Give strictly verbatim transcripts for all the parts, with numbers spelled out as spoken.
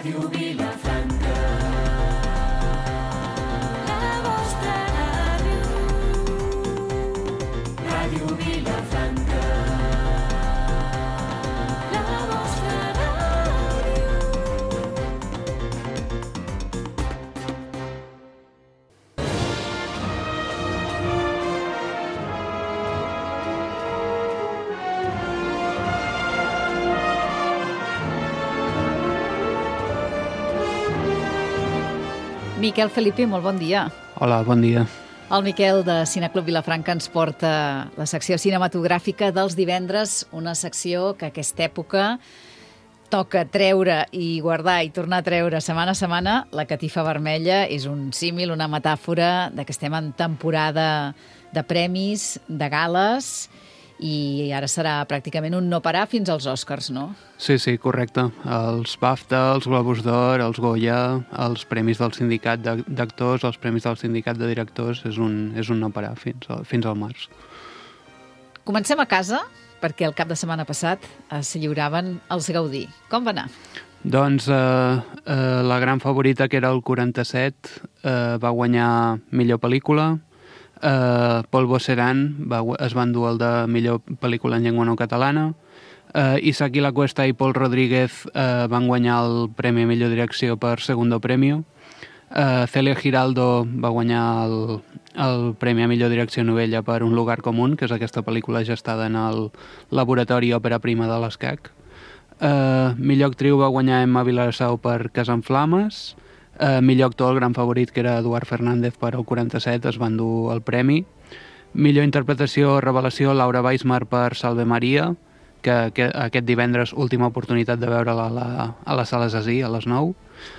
Ràdio Vilafranca. La vostra ràdio. Ràdio Vilafranca. La vostra ràdio. Miquel Felipe, molt bon dia. Hola, bon dia. El Miquel de Cineclub Vilafranca ens porta la secció cinematogràfica dels divendres, una secció que a aquesta època toca treure i guardar i tornar a treure setmana a setmana. La catifa vermella és un símil, una metàfora de que estem en temporada de premis, de gales, i ara serà pràcticament un no parar fins als Oscars, no? Sí, sí, correcte. Els BAFTA, els Globus d'Or, els Goya, els premis del sindicat d'actors, els premis del sindicat de directors, és un, és un no parar fins, al, fins al març. Comencem a casa, perquè el cap de setmana passat es lliuraven els Gaudí. Com va anar? Doncs eh, eh, la gran favorita, que era el quaranta-set, eh, va guanyar millor pel·lícula. Uh, Paul Bosseran va, es va endur el de millor pel·lícula en llengua no catalana. uh, Isaki Lacuesta i Paul Rodríguez uh, van guanyar el premi a millor direcció per Segundo Premio. uh, Celia Giraldo va guanyar el, el premi a millor direcció novella per Un lugar común, que és aquesta pel·lícula gestada en el laboratori òpera prima de l'Escac. uh, Millor actriu va guanyar Emma Vilarsau per Casa en Flames. Uh, millor actor, el gran favorit, que era Eduard Fernández per el quaranta-set, es va endur el premi. Millor interpretació, revelació, Laura Weismar per Salve Maria, que, que aquest divendres última oportunitat de veure-la a la, a la sala Zasí, a les nou.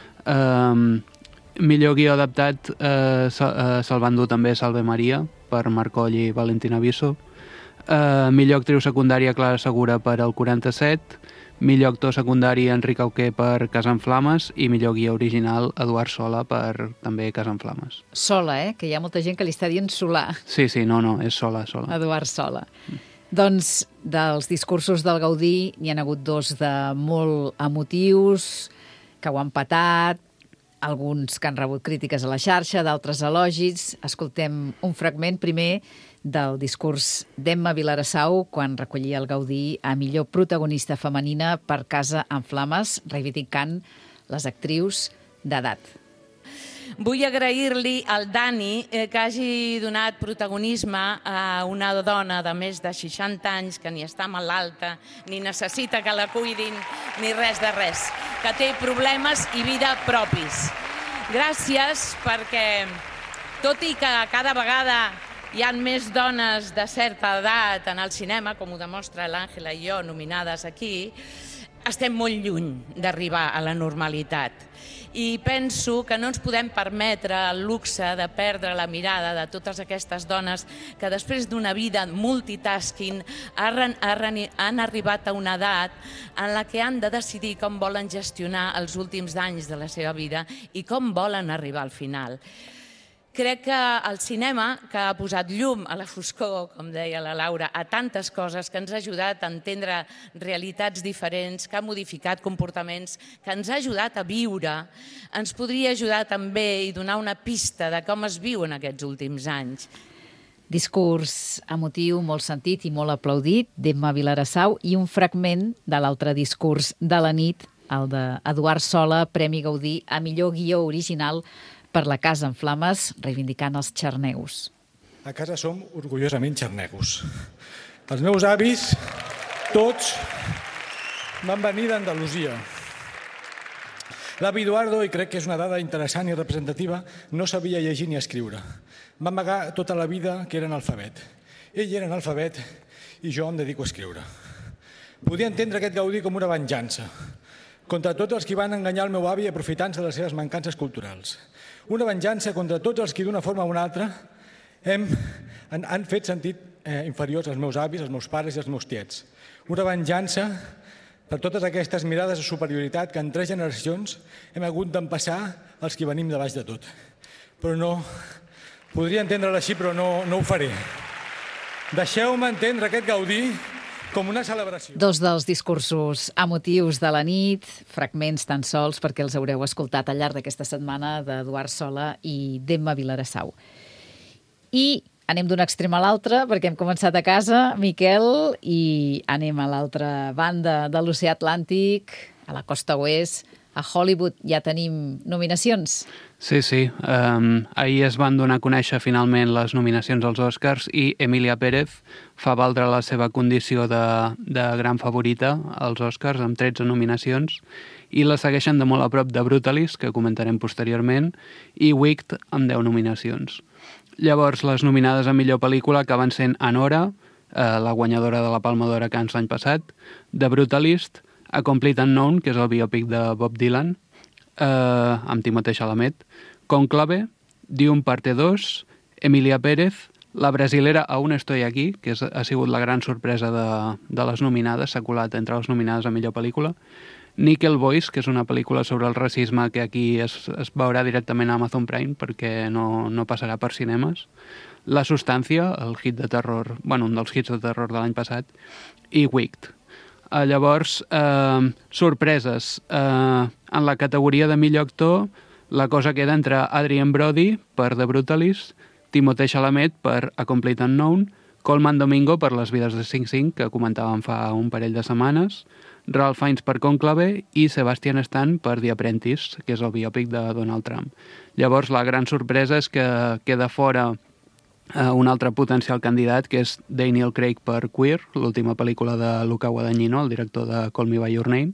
Uh, millor guió adaptat, uh, se, uh, se'l va endur també Salve Maria per Marc Coll i Valentina Viso. Uh, millor actriu secundària, Clara Segura per el quaranta-set. Millor actor secundari, Enric Auqué per Casa en Flames, i millor guia original, Eduard Sola per també Casa en Flames. Sola, eh? Que hi ha molta gent que li està dient Solà. Sí, sí, no, no, és Sola, Sola. Eduard Sola. Mm. Doncs dels discursos del Gaudí n'hi ha hagut dos de molt emotius, que ho han patat, alguns que han rebut crítiques a la xarxa, d'altres elogis. Escoltem un fragment primer del discurs d'Emma Vilarsau quan recollia el Gaudí a millor protagonista femenina per Casa en Flames, reivindicant les actrius d'edat. Vull agrair-li al Dani eh, que hagi donat protagonisme a una dona de més de seixanta anys que ni està malalta, ni necessita que la cuidin, ni res de res, que té problemes i vida propis. Gràcies perquè, tot i que cada vegada hi ha més dones de certa edat en el cinema, com ho demostra l'Àngela i jo, nominades aquí, estem molt lluny d'arribar a la normalitat. I penso que no ens podem permetre el luxe de perdre la mirada de totes aquestes dones que després d'una vida multitasking han arribat a una edat en la que han de decidir com volen gestionar els últims anys de la seva vida i com volen arribar al final. Crec que el cinema, que ha posat llum a la foscor, com deia la Laura, a tantes coses, que ens ha ajudat a entendre realitats diferents, que ha modificat comportaments, que ens ha ajudat a viure, ens podria ajudar també i donar una pista de com es viu en aquests últims anys. Discurs emotiu, molt sentit i molt aplaudit d'Emma Vilarsau, i un fragment de l'altre discurs de la nit, el d'Eduard Sola, Premi Gaudí a millor guió original per la Casa en Flames, reivindicant els xarneus. A casa som orgullosament xarnegos. Els meus avis, tots, van venir d'Andalusia. L'avi Eduardo, i crec que és una dada interessant i representativa, no sabia llegir ni escriure. Va amagar tota la vida que era analfabet. Ell era analfabet i jo em dedico a escriure. Podia entendre aquest Gaudí com una venjança contra tots els que van enganyar el meu avi aprofitant-se de les seves mancances culturals. Una venjança contra tots els que d'una forma o una altra hem, han, han fet sentit eh, inferiors als meus avis, als meus pares i als meus tiets. Una venjança per totes aquestes mirades de superioritat que en tres generacions hem hagut d'empassar els que venim de baix de tot. Però no, podria entendre-la així, però no, no ho faré. Deixeu-me entendre aquest Gaudí com una celebració. Dos dels discursos emotius de la nit, fragments tan sols perquè els haureu escoltat al llarg d'aquesta setmana d'Eduard Sola i d'Emma Vilarassau. I anem d'un extrem a l'altre, perquè hem començat a casa, Miquel, i anem a l'altra banda de l'oceà Atlàntic, a la costa oest, a Hollywood. Ja tenim nominacions. Sí, sí. Um, ahir es van donar a conèixer finalment les nominacions als Oscars i Emilia Pérez fa valdre la seva condició de, de gran favorita als Oscars amb tretze nominacions i la segueixen de molt a prop de Brutalist, que comentarem posteriorment, i Wicked amb deu nominacions. Llavors, les nominades a millor pel·lícula acaben sent Anora, eh, la guanyadora de la Palma d'Or a Cannes l'any passat, The Brutalist, A Complete Unknown, que és el biòpic de Bob Dylan, eh, amb Timothée Chalamet, Conclave, Dune Parte dos, Emilia Pérez, la brasilera Aún estoy aquí, que és, ha sigut la gran sorpresa de, de les nominades, s'ha colat entre les nominades a millor pel·lícula, Nickel Boys, que és una pel·lícula sobre el racisme que aquí es, es veurà directament a Amazon Prime perquè no, no passarà per cinemes, La Substància, el hit de terror, bueno, un dels hits de terror de l'any passat, i Wicked. Uh, llavors, uh, sorpreses. Uh, en la categoria de millor actor, la cosa queda entre Adrien Brody per The Brutalist, Timothée Chalamet per A Complete Unknown, Colman Domingo per Les vides de Sing Sing, que comentàvem fa un parell de setmanes, Ralph Fiennes per Conclave i Sebastian Stan per The Apprentice, que és el biòpic de Donald Trump. Llavors, la gran sorpresa és que queda fora uh, un altre potencial candidat, que és Daniel Craig per Queer, l'última pel·lícula de Luca Guadagnino, el director de Call Me By Your Name,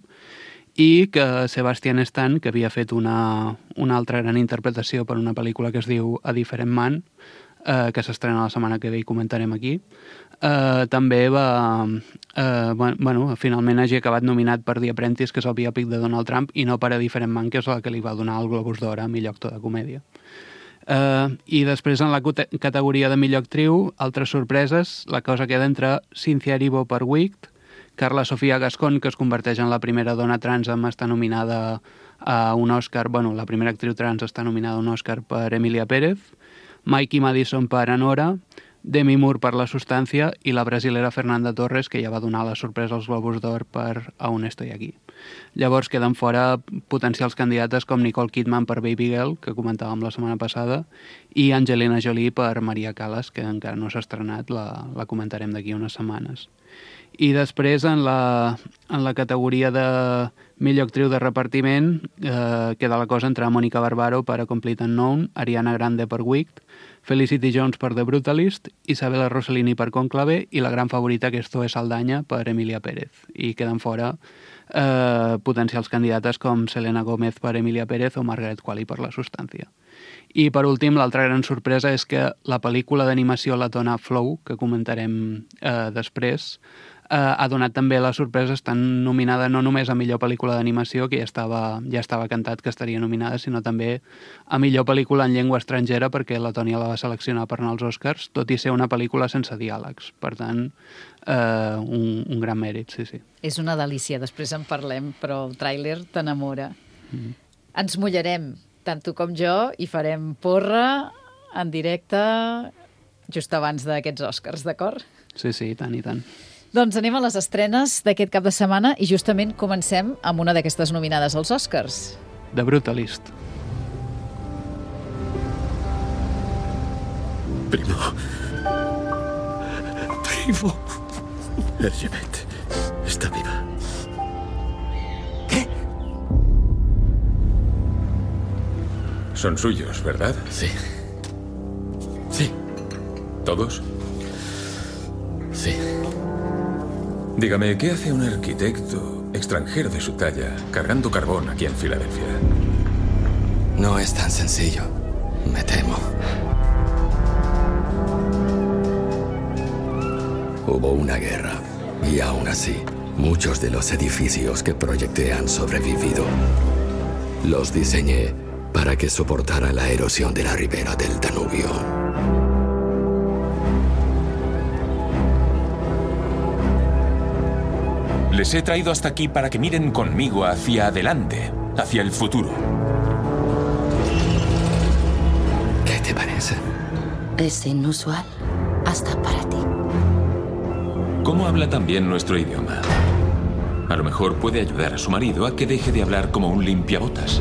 i que Sebastian Stan, que havia fet una, una altra gran interpretació per una pel·lícula que es diu A Different Man, eh, que s'estrena la setmana que ve i comentarem aquí, eh, també va... Eh, bueno, finalment hagi acabat nominat per The Apprentice, que és el biòpic de Donald Trump, i no per A Different Man, que és la que li va donar el Globus d'Or a millor actor de comèdia. Uh, I després, en la categoria de millor actriu, altres sorpreses, la cosa queda entre Cynthia Erivo per Wicked, Carla Sofia Gascon, que es converteix en la primera dona trans amb estar nominada a un Òscar, bueno, la primera actriu trans està nominada a un Òscar per Emilia Pérez, Mikey Madison per Anora, Demi Moore per La Substància i la brasilera Fernanda Torres, que ja va donar la sorpresa als Globus d'Or per Aún estoy aquí. Llavors queden fora potencials candidates com Nicole Kidman per Baby Girl, que comentàvem la setmana passada, i Angelina Jolie per Maria Callas, que encara no s'ha estrenat, la, la comentarem d'aquí unes setmanes. I després, en la, en la categoria de millor actriu de repartiment, eh, queda la cosa entre Mónica Barbaro per A Complete Unknown, Ariana Grande per Wicked, Felicity Jones per The Brutalist, Isabella Rossellini per Conclave i la gran favorita, que és Zoe Saldaña, per Emilia Pérez. I queden fora eh, potencials candidates com Selena Gómez per Emilia Pérez o Margaret Qualley per La Substància. I per últim, l'altra gran sorpresa és que la pel·lícula d'animació letona Flow, que comentarem eh, després, eh, ha donat també la sorpresa, estant nominada no només a millor pel·lícula d'animació, que ja estava, ja estava cantat que estaria nominada, sinó també a millor pel·lícula en llengua estrangera, perquè Letònia la va seleccionar per anar als Oscars, tot i ser una pel·lícula sense diàlegs. Per tant, eh, un, un gran mèrit, sí, sí. És una delícia, després en parlem, però el tràiler t'enamora. Mm. Ens mullarem, tant tu com jo, i farem porra en directe just abans d'aquests Oscars, d'acord? Sí, sí, tant i tant. Doncs anem a les estrenes d'aquest cap de setmana i justament comencem amb una d'aquestes nominades als Oscars. The Brutalist. Primo. Primo. Elizabeth está viva. ¿Qué? Son suyos, ¿verdad? Sí. Sí. ¿Todos? Sí. Dígame, ¿qué hace un arquitecto extranjero de su talla cargando carbón aquí en Filadelfia? No es tan sencillo, me temo. Hubo una guerra y aún así, muchos de los edificios que proyecté han sobrevivido. Los diseñé para que soportaran la erosión de la ribera del Danubio. Les he traído hasta aquí para que miren conmigo hacia adelante, hacia el futuro. ¿Qué te parece? Es inusual hasta para ti. ¿Cómo habla tan bien nuestro idioma? A lo mejor puede ayudar a su marido a que deje de hablar como un limpiabotas.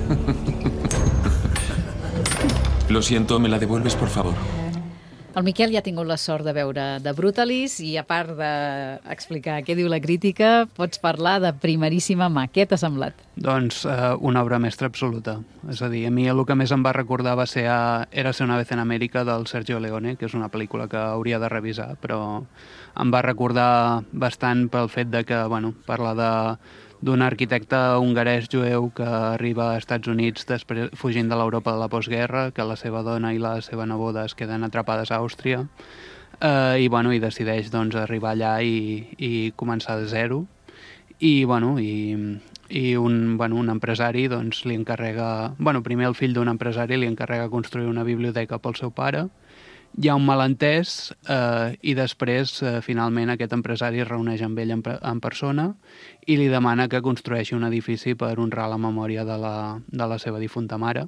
Lo siento, ¿me la devuelves, por favor? El Miquel ja ha tingut la sort de veure The Brutalist i, a part d'explicar què diu la crítica, pots parlar de primeríssima mà. Què t'ha semblat? Doncs eh, una obra mestra absoluta. És a dir, a mi el que més em va recordar va ser a Érase una vez en Amèrica del Sergio Leone, que és una pel·lícula que hauria de revisar, però em va recordar bastant pel fet de que, bueno, parla de d'un arquitecte hongarès jueu que arriba a Estats Units després, fugint de l'Europa de la postguerra, que la seva dona i la seva neboda es queden atrapades a Àustria, eh, i, bueno, i decideix doncs, arribar allà i, i començar de zero. I, bueno, i, i un, bueno, un empresari doncs, li encarrega... Bueno, primer el fill d'un empresari li encarrega construir una biblioteca pel seu pare. Hi ha un malentès eh, i després, eh, finalment, aquest empresari es reuneix amb ell en, en persona i li demana que construeixi un edifici per honrar la memòria de la, de la seva difunta mare.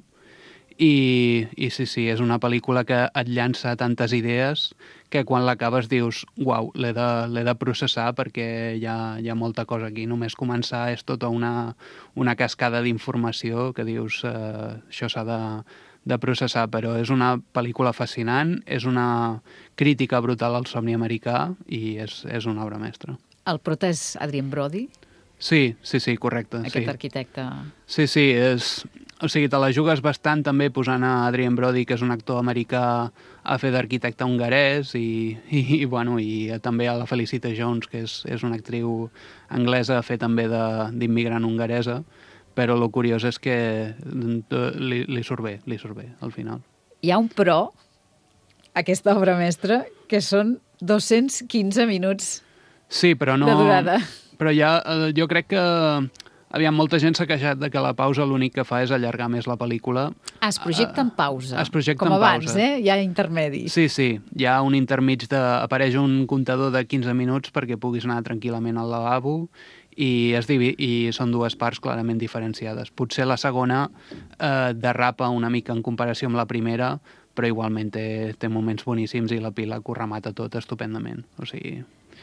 I, I sí, sí, és una pel·lícula que et llança tantes idees que quan l'acabes dius, uau, l'he de, l'he de processar perquè hi ha, hi ha molta cosa aquí. Només començar és tota una, una cascada d'informació que dius, eh, això s'ha de... de processar, però és una pel·lícula fascinant, és una crítica brutal al somni americà i és, és una obra mestra. El prota és Adrien Brody, Sí, sí, sí, correcte. aquest sí. arquitecte. Sí, sí, és... O sigui, te la jugues bastant també posant a Adrien Brody, que és un actor americà, a fer d'arquitecte hongarès i, i, i, bueno, i també a la Felicita Jones, que és, és una actriu anglesa, a fer també de- d'immigrant hongaresa, però el curiós és que li, li surt bé, li surt bé, al final. Hi ha un però, aquesta obra mestra, que són dos-cents quinze minuts Sí, però no... de durada. Però ja, eh, jo crec que... Aviam, molta gent s'ha queixat de que la pausa l'únic que fa és allargar més la pel·lícula. Ah, es projecta en pausa. Es projecta Com en abans, pausa. eh? Hi ha intermedis. Sí, sí, hi ha un intermig de... Apareix un comptador de quinze minuts perquè puguis anar tranquil·lament al lavabo i, es divi... i són dues parts clarament diferenciades. Potser la segona eh, derrapa una mica en comparació amb la primera, però igualment té, té moments boníssims i la pila ho remata tot estupendament. O sigui...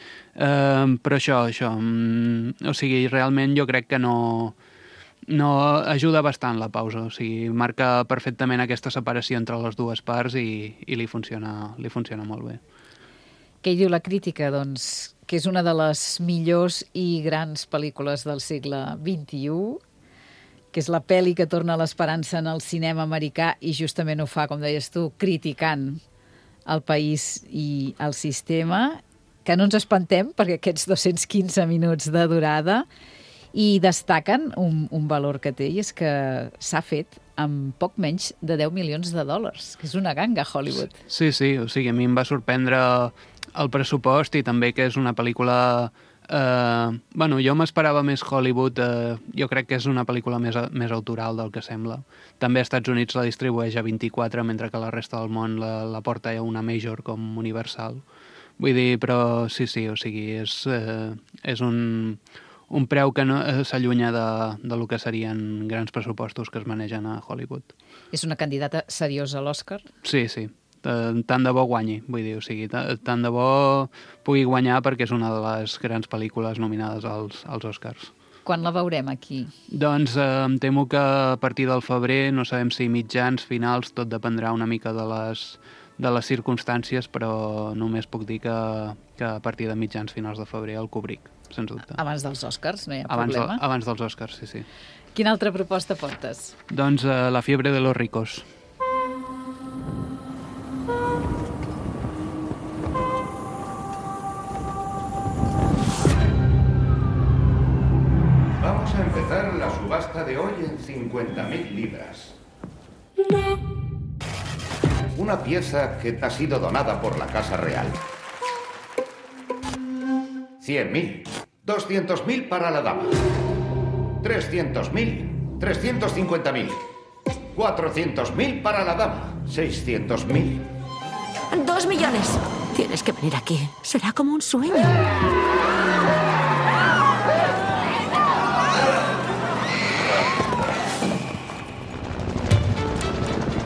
Uh, però això, això, um, o sigui, realment jo crec que no, no ajuda bastant la pausa, o sigui, marca perfectament aquesta separació entre les dues parts i, i li, funciona, li funciona molt bé. Què hi diu la crítica? Doncs que és una de les millors i grans pel·lícules del segle vint-i-u, que és la pel·li que torna l'esperança en el cinema americà i justament ho fa, com deies tu, criticant el país i el sistema, que no ens espantem perquè aquests dos-cents quinze minuts de durada i destaquen un, un valor que té i és que s'ha fet amb poc menys de deu milions de dòlars, que és una ganga a Hollywood. Sí, sí, o sigui, a mi em va sorprendre el pressupost i també que és una pel·lícula... Eh, bueno, jo m'esperava més Hollywood, eh, jo crec que és una pel·lícula més, més autoral del que sembla. També als Estats Units la distribueix a vint-i-quatre, mentre que la resta del món la, la porta a una major com Universal. Vull dir, però sí, sí, o sigui, és, eh, és un, un preu que no eh, s'allunya de, de lo que serien grans pressupostos que es manegen a Hollywood. És una candidata seriosa a l'Oscar? Sí, sí, eh, tant de bo guanyi, vull dir, o sigui, tant de bo pugui guanyar perquè és una de les grans pel·lícules nominades als, als Oscars. Quan la veurem aquí? Doncs eh, em temo que a partir del febrer, no sabem si mitjans, finals, tot dependrà una mica de les... de les circumstàncies, però només puc dir que, que a partir de mitjans finals de febrer el cobric, sens dubte. Abans dels Oscars, no hi ha Abans, problema. de, abans dels Oscars, sí, sí. Quina altra proposta portes? Doncs uh, La fiebre de los ricos. Vamos a empezar la subasta de hoy en cincuenta mil libras. Una pieza que ha sido donada por la Casa Real. cien mil. doscientos mil para la dama. trescientos mil. trescientos cincuenta mil. cuatrocientos mil para la dama. seiscientos mil. Dos millones. Tienes que venir aquí. Será como un sueño.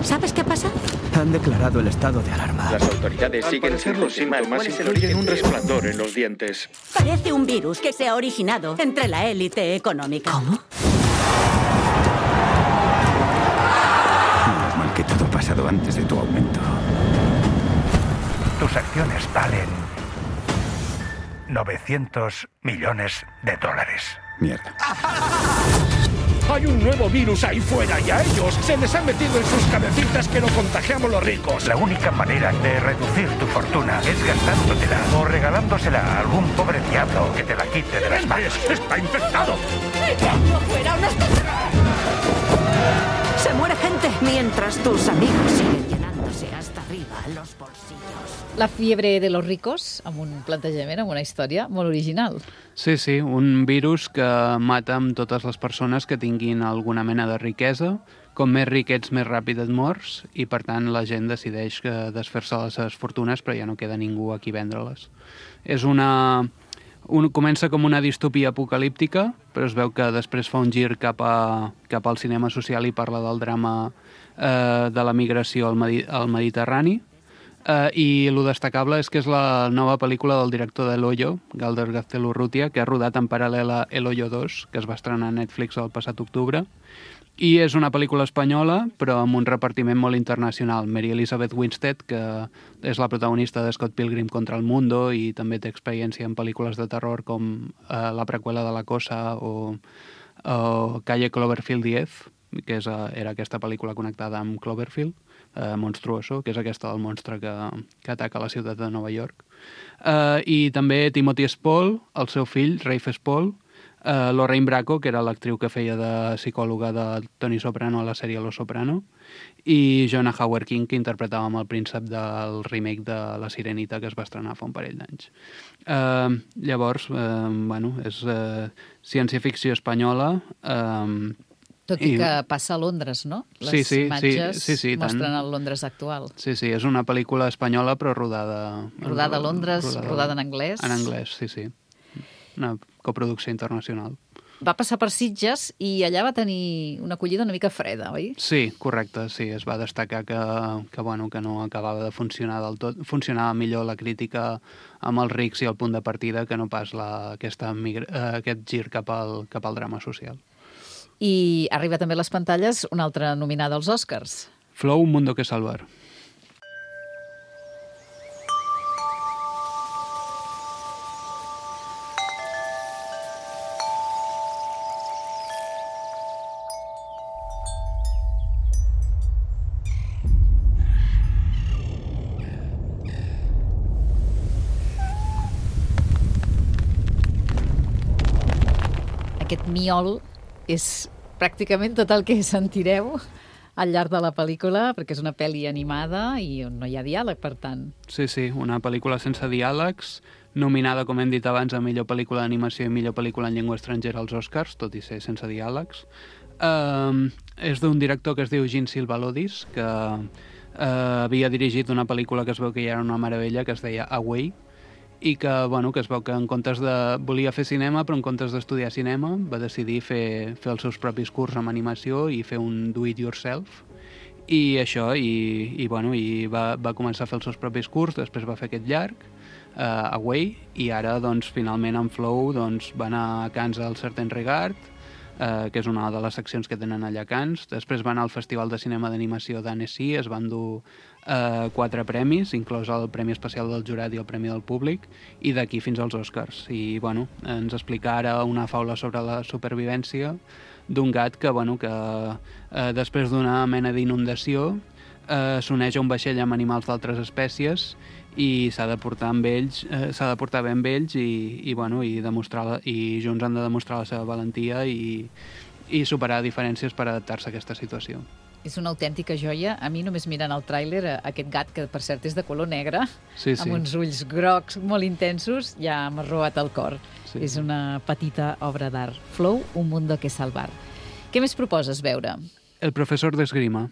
¿Sabes qué pasa? Han declarado el estado de alarma. Las autoridades siguen sin los síntomas y se incluyen un resplandor en los dientes. Parece un virus que se ha originado entre la élite económica. ¿Cómo? Menos mal que todo ha pasado antes de tu aumento. Tus acciones valen novecientos millones de dólares. Mierda. Hay un nuevo virus ahí fuera y a ellos se les ha metido en sus cabecitas que lo contagiamos los ricos. La única manera de reducir tu fortuna es gastándotela o regalándosela a algún pobre diablo que te la quite de las manos. ¡Está infectado! ¡No fuera una Se muere gente mientras tus amigos siguen llenándose hasta arriba los bolsillos. La fiebre de los ricos, amb un plantejament, amb una història molt original. Sí, sí, un virus que mata amb totes les persones que tinguin alguna mena de riquesa. Com més ric ets, més ràpid et mors, i per tant la gent decideix que desfer-se les seves fortunes, però ja no queda ningú a qui vendre-les. És una... Un, comença com una distopia apocalíptica, però es veu que després fa un gir cap, a, cap al cinema social i parla del drama eh, de la migració al, Medi al Mediterrani. Uh, I el destacable és que és la nova pel·lícula del director de El Hoyo, Galder Gaztelu-Urrutia, que ha rodat en paral·lel a El Hoyo dos, que es va estrenar a Netflix el passat octubre. I és una pel·lícula espanyola, però amb un repartiment molt internacional. Mary Elizabeth Winstead, que és la protagonista de Scott Pilgrim contra el Mundo i també té experiència en pel·lícules de terror com uh, la preqüela de La Cosa o, o Calle Cloverfield diez, que és, uh, era aquesta pel·lícula connectada amb Cloverfield. Uh, Monstruoso, que és aquesta del monstre que, que ataca la ciutat de Nova York. Uh, I també Timothy Spall, el seu fill, Rafe Spall, uh, Lorraine Bracco, que era l'actriu que feia de psicòloga de Tony Soprano a la sèrie Los Soprano, i Jonah Hauer-King, que interpretava amb el príncep del remake de La Sirenita, que es va estrenar fa un parell d'anys. Uh, llavors, uh, bueno, és uh, ciència-ficció espanyola, uh, Tot i que passa a Londres, no? Les sí, sí, imatges sí, sí, sí, mostren tant. el Londres actual. Sí, sí, és una pel·lícula espanyola però rodada... Rodada a Londres, rodada, rodada en anglès. En anglès, sí, sí. Una coproducció internacional. Va passar per Sitges i allà va tenir una acollida una mica freda, oi? Sí, correcte, sí. Es va destacar que, que, bueno, que no acabava de funcionar del tot. Funcionava millor la crítica amb els rics i el punt de partida que no pas la, aquesta, migra, eh, aquest gir cap al, cap al drama social. I arriba també a les pantalles una altra nominada als Oscars. Flow, un mundo que salvar. Aquest miol és pràcticament tot el que sentireu al llarg de la pel·lícula, perquè és una pel·li animada i on no hi ha diàleg, per tant. Sí, sí, una pel·lícula sense diàlegs, nominada, com hem dit abans, a millor pel·lícula d'animació i millor pel·lícula en llengua estrangera als Oscars, tot i ser sense diàlegs. Uh, és d'un director que es diu Gene Silvalodis, que uh, havia dirigit una pel·lícula que es veu que ja era una meravella, que es deia Away, i que, bueno, que es veu que en comptes de... volia fer cinema, però en comptes d'estudiar cinema va decidir fer, fer els seus propis curs amb animació i fer un do-it-yourself. I això, i, i, bueno, i va, va començar a fer els seus propis curs, després va fer aquest llarg, uh, Away, i ara, doncs, finalment, en Flow, doncs, va anar a Cannes al Certain Regard, uh, que és una de les seccions que tenen allà a Cannes. Després va anar al Festival de Cinema d'Animació d'Annecy, es van dur Uh, quatre premis, inclòs el Premi Especial del Jurat i el Premi del Públic, i d'aquí fins als Oscars. I, bueno, ens explica ara una faula sobre la supervivència d'un gat que, bueno, que uh, després d'una mena d'inundació uh, s'uneix a un vaixell amb animals d'altres espècies i s'ha de portar amb ells, uh, s'ha de portar bé amb ells i, i, bueno, i, demostrar, i junts han de demostrar la seva valentia i, i superar diferències per adaptar-se a aquesta situació. És una autèntica joia. A mi, només mirant el tràiler, aquest gat, que per cert és de color negre, sí, sí. amb uns ulls grocs molt intensos, ja m'ha robat el cor. Sí. És una petita obra d'art. Flow, un mundo que salvar. Què més proposes veure? El profesor d'esgrima.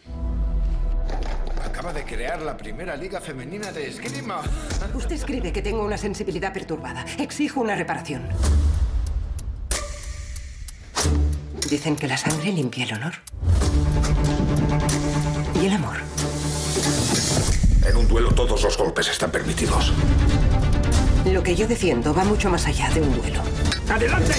Acaba de crear la primera liga femenina de esgrima. Usted escribe que tengo una sensibilidad perturbada. Exijo una reparación. Dicen que la sangre limpia el honor. ¿Y el amor? En un duelo todos los golpes están permitidos. Lo que yo defiendo va mucho más allá de un duelo. ¡Adelante!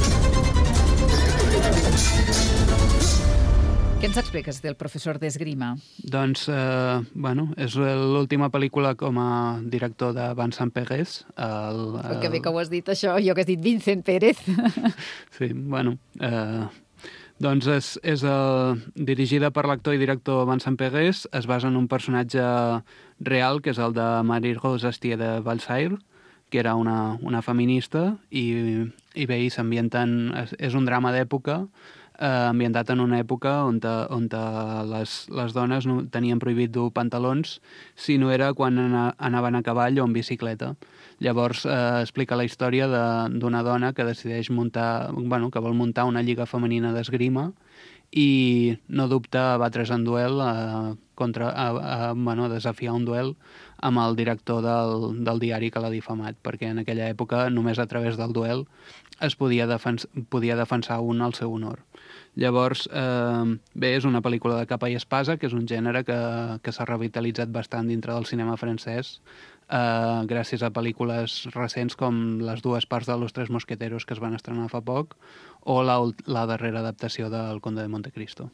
Què ens expliques del professor d'esgrima? Doncs, eh, bueno, és l'última pel·lícula com a director de Vincent Pérez. El, el... Que bé que ho has dit, això. Jo que has dit Vincent Pérez. Sí, bueno... Eh, doncs és, és el, dirigida per l'actor i director Vincent Pérez. Es basa en un personatge real, que és el de Marie-Rose Astier de Valsaire, que era una, una feminista, i, i bé, i s'ambienten... És, és un drama d'època, eh, ambientat en una època on, te, on te les, les dones no, tenien prohibit dur pantalons si no era quan ana, anaven a cavall o en bicicleta. Llavors eh, explica la història d'una dona que decideix muntar, bueno, que vol muntar una lliga femenina d'esgrima i no dubta a batre's en duel, a, contra, a, a, bueno, a desafiar un duel amb el director del, del diari que l'ha difamat, perquè en aquella època només a través del duel es podia, defens, podia defensar un al seu honor. Llavors, eh, bé, és una pel·lícula de capa i espasa, que és un gènere que, que s'ha revitalitzat bastant dintre del cinema francès, eh, gràcies a pel·lícules recents com les dues parts de Los Tres Mosqueteros que es van estrenar fa poc, o la, la darrera adaptació del Conde de Montecristo.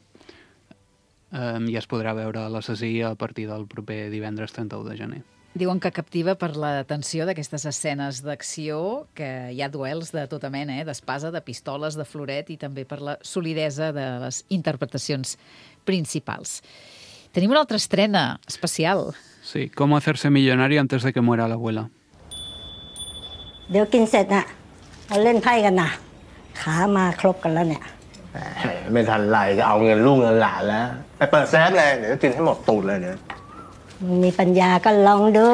Eh, I es podrà veure a l'Assassí a partir del proper divendres trenta-u de gener. Diuen que captiva per la tensió d'aquestes escenes d'acció, que hi ha duels de tota mena, eh? D'espasa, de pistoles, de floret, i també per la solidesa de les interpretacions principals. Tenim una altra estrena especial. Sí, Com hacerse millonario antes de que muera la abuela. เดี๋ยวกินเสร็จน่ะเราเล่นไพ่กันนะขามาครบกันแล้วเนี่ยไม่ทันไรก็เอาเงินลูกเงินหลานแล้วไปเปิดแซฟเลยเดี๋ยวกินให้หมดตูดเลยเนี่ยมีปัญญาก็ลองดู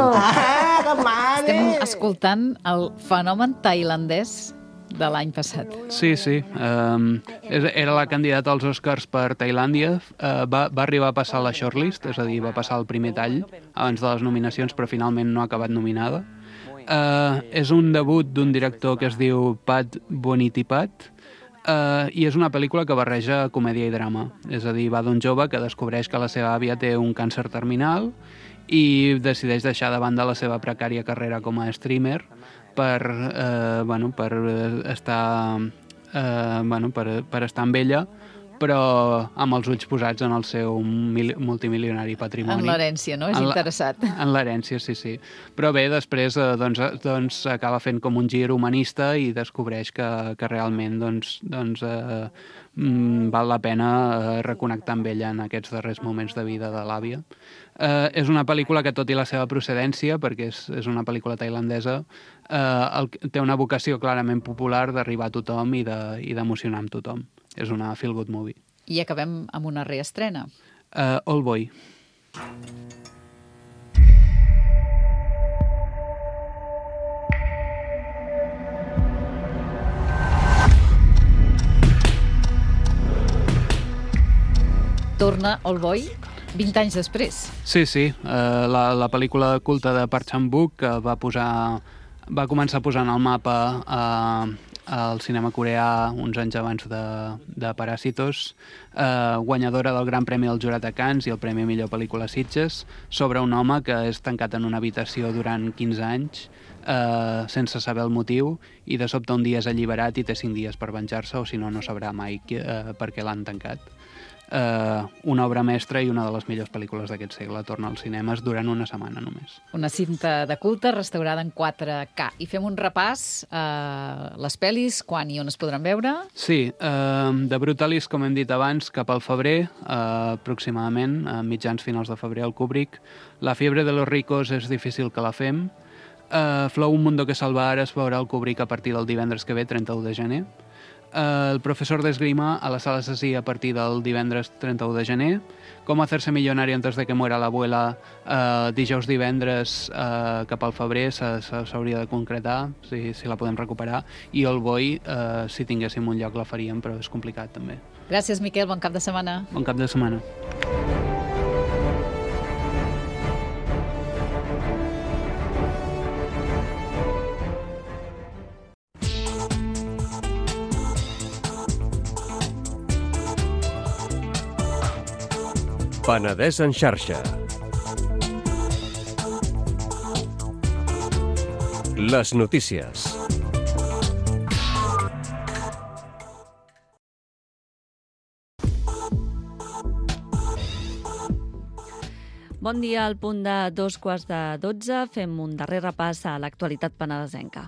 Estem escoltant el fenomen tailandès de l'any passat. Sí, sí. Um, era la candidata als Oscars per Tailàndia. Uh, va, va arribar a passar la shortlist, és a dir, va passar el primer tall abans de les nominacions, però finalment no ha acabat nominada. Uh, és un debut d'un director que es diu Pat Bonitipat, Uh, i és una pel·lícula que barreja comèdia i drama. És a dir, va d'un jove que descobreix que la seva àvia té un càncer terminal i decideix deixar de banda la seva precària carrera com a streamer per, uh, bueno, per estar uh, bueno, per, per estar amb ella, però amb els ulls posats en el seu mil, multimilionari patrimoni. En l'herència, no? És en interessat. La, en l'herència, sí, sí. Però bé, després eh, doncs, doncs, acaba fent com un gir humanista i descobreix que, que realment doncs, doncs, eh, mm, val la pena eh, reconnectar amb ella en aquests darrers moments de vida de l'àvia. Eh, és una pel·lícula que, tot i la seva procedència, perquè és, és una pel·lícula tailandesa, eh, el, té una vocació clarament popular d'arribar a tothom i d'emocionar amb tothom. És una feel-good movie. I acabem amb una reestrena. Uh, Old Boy. Torna Old Boy vint anys després. Sí, sí. Uh, la, la pel·lícula culta de Park Chan-wook que va posar, va començar posant el mapa a uh, al cinema coreà uns anys abans de, de Parásitos, eh, guanyadora del Gran Premi del Jurat a Cannes i el Premi Millor Pel·lícula Sitges, sobre un home que és tancat en una habitació durant quinze anys eh, sense saber el motiu, i de sobte un dia és alliberat i té cinc dies per venjar-se, o si no, no sabrà mai eh, per què l'han tancat. Uh, una obra mestra i una de les millors pel·lícules d'aquest segle. Torna als cinemes durant una setmana només. Una cinta de culte restaurada en quatre K. I fem un repàs a uh, les pel·lis, quan i on es podran veure? Sí, uh, de Brutalis, com hem dit abans, cap al febrer, uh, aproximadament, a mitjans finals de febrer al Kubrick. La fiebre de los ricos és difícil que la fem. Uh, Flow, un mundo que salvar es veurà al Kubrick a partir del divendres que ve, trenta-u de gener. Uh, el professor d'esgrima a la sala Assassí a partir del divendres trenta-u de gener. Com hacerse millonario antes de que muera l'abuela uh, dijous divendres uh, cap al febrer s'hauria de concretar, si, si la podem recuperar. I Old Boy, uh, si tinguéssim un lloc la faríem, però és complicat també. Gràcies, Miquel. Bon cap de setmana. Bon cap de setmana. Penedès en xarxa. Les notícies. Bon dia, al punt de dos quarts de dotze. Fem un darrer repàs a l'actualitat penedesenca.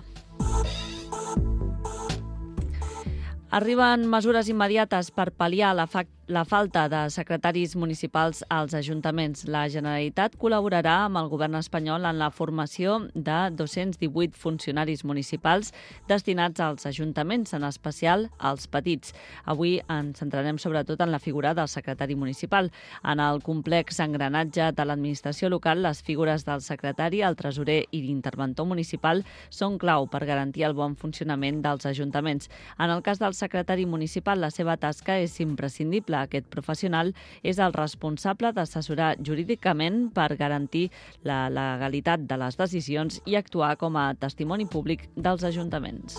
Arriben mesures immediates per pal·liar la, fa la falta de secretaris municipals als ajuntaments. La Generalitat col·laborarà amb el govern espanyol en la formació de dos-cents divuit funcionaris municipals destinats als ajuntaments, en especial als petits. Avui ens centrarem sobretot en la figura del secretari municipal. En el complex engranatge de l'administració local, les figures del secretari, el tresorer i l'interventor municipal són clau per garantir el bon funcionament dels ajuntaments. En el cas del secretari municipal, la seva tasca és imprescindible. Aquest professional és el responsable d'assessorar jurídicament per garantir la legalitat de les decisions i actuar com a testimoni públic dels ajuntaments.